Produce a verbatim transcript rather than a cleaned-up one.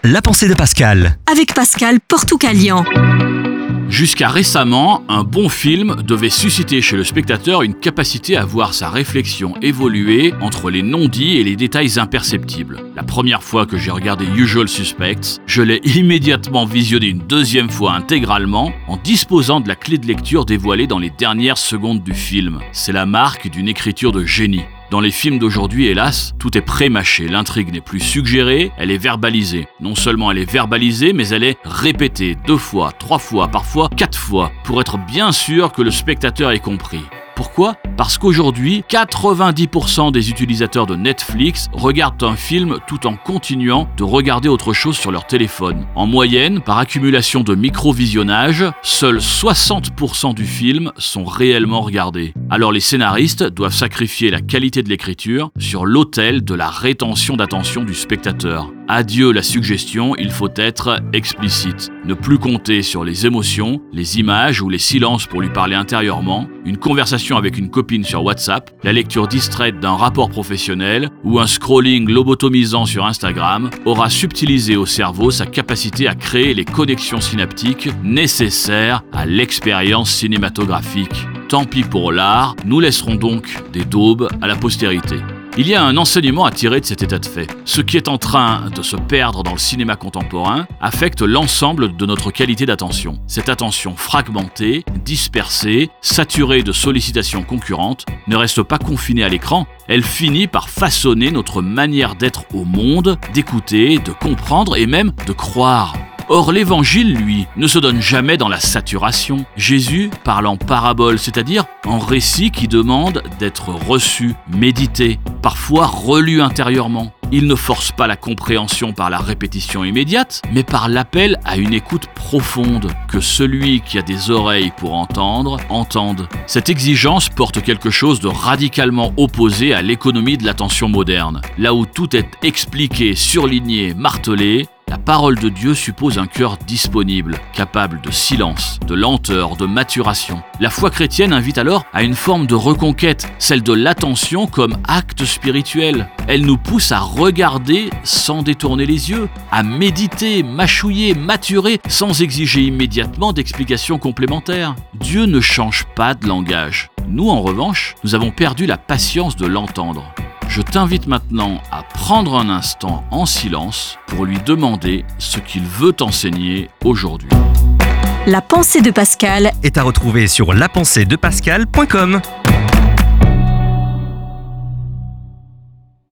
La pensée de Pascal. Avec Pascal Portucalian. Jusqu'à récemment, un bon film devait susciter chez le spectateur une capacité à voir sa réflexion évoluer entre les non-dits et les détails imperceptibles. La première fois que j'ai regardé Usual Suspects, je l'ai immédiatement visionné une deuxième fois intégralement en disposant de la clé de lecture dévoilée dans les dernières secondes du film. C'est la marque d'une écriture de génie. Dans les films d'aujourd'hui, hélas, tout est pré-mâché, l'intrigue n'est plus suggérée, elle est verbalisée. Non seulement elle est verbalisée, mais elle est répétée deux fois, trois fois, parfois quatre fois, pour être bien sûr que le spectateur ait compris. Pourquoi ? Parce qu'aujourd'hui, quatre-vingt-dix pour cent des utilisateurs de Netflix regardent un film tout en continuant de regarder autre chose sur leur téléphone. En moyenne, par accumulation de micro-visionnage, seuls soixante pour cent du film sont réellement regardés. Alors les scénaristes doivent sacrifier la qualité de l'écriture sur l'autel de la rétention d'attention du spectateur. Adieu la suggestion, il faut être explicite. Ne plus compter sur les émotions, les images ou les silences pour lui parler intérieurement, une conversation avec une copine sur WhatsApp, la lecture distraite d'un rapport professionnel ou un scrolling lobotomisant sur Instagram aura subtilisé au cerveau sa capacité à créer les connexions synaptiques nécessaires à l'expérience cinématographique. Tant pis pour l'art, nous laisserons donc des daubes à la postérité. Il y a un enseignement à tirer de cet état de fait. Ce qui est en train de se perdre dans le cinéma contemporain affecte l'ensemble de notre qualité d'attention. Cette attention fragmentée, dispersée, saturée de sollicitations concurrentes, ne reste pas confinée à l'écran. Elle finit par façonner notre manière d'être au monde, d'écouter, de comprendre et même de croire. Or, l'évangile, lui, ne se donne jamais dans la saturation. Jésus parle en parabole, c'est-à-dire en récit qui demande d'être reçu, médité, parfois relu intérieurement. Il ne force pas la compréhension par la répétition immédiate, mais par l'appel à une écoute profonde, que celui qui a des oreilles pour entendre, entende. Cette exigence porte quelque chose de radicalement opposé à l'économie de l'attention moderne. Là où tout est expliqué, surligné, martelé, la parole de Dieu suppose un cœur disponible, capable de silence, de lenteur, de maturation. La foi chrétienne invite alors à une forme de reconquête, celle de l'attention comme acte spirituel. Elle nous pousse à regarder sans détourner les yeux, à méditer, mâchouiller, maturer, sans exiger immédiatement d'explications complémentaires. Dieu ne change pas de langage. Nous, en revanche, nous avons perdu la patience de l'entendre. Je t'invite maintenant à prendre un instant en silence pour lui demander ce qu'il veut t'enseigner aujourd'hui. La pensée de Pascal Est à retrouver sur la pensée de pascal point com.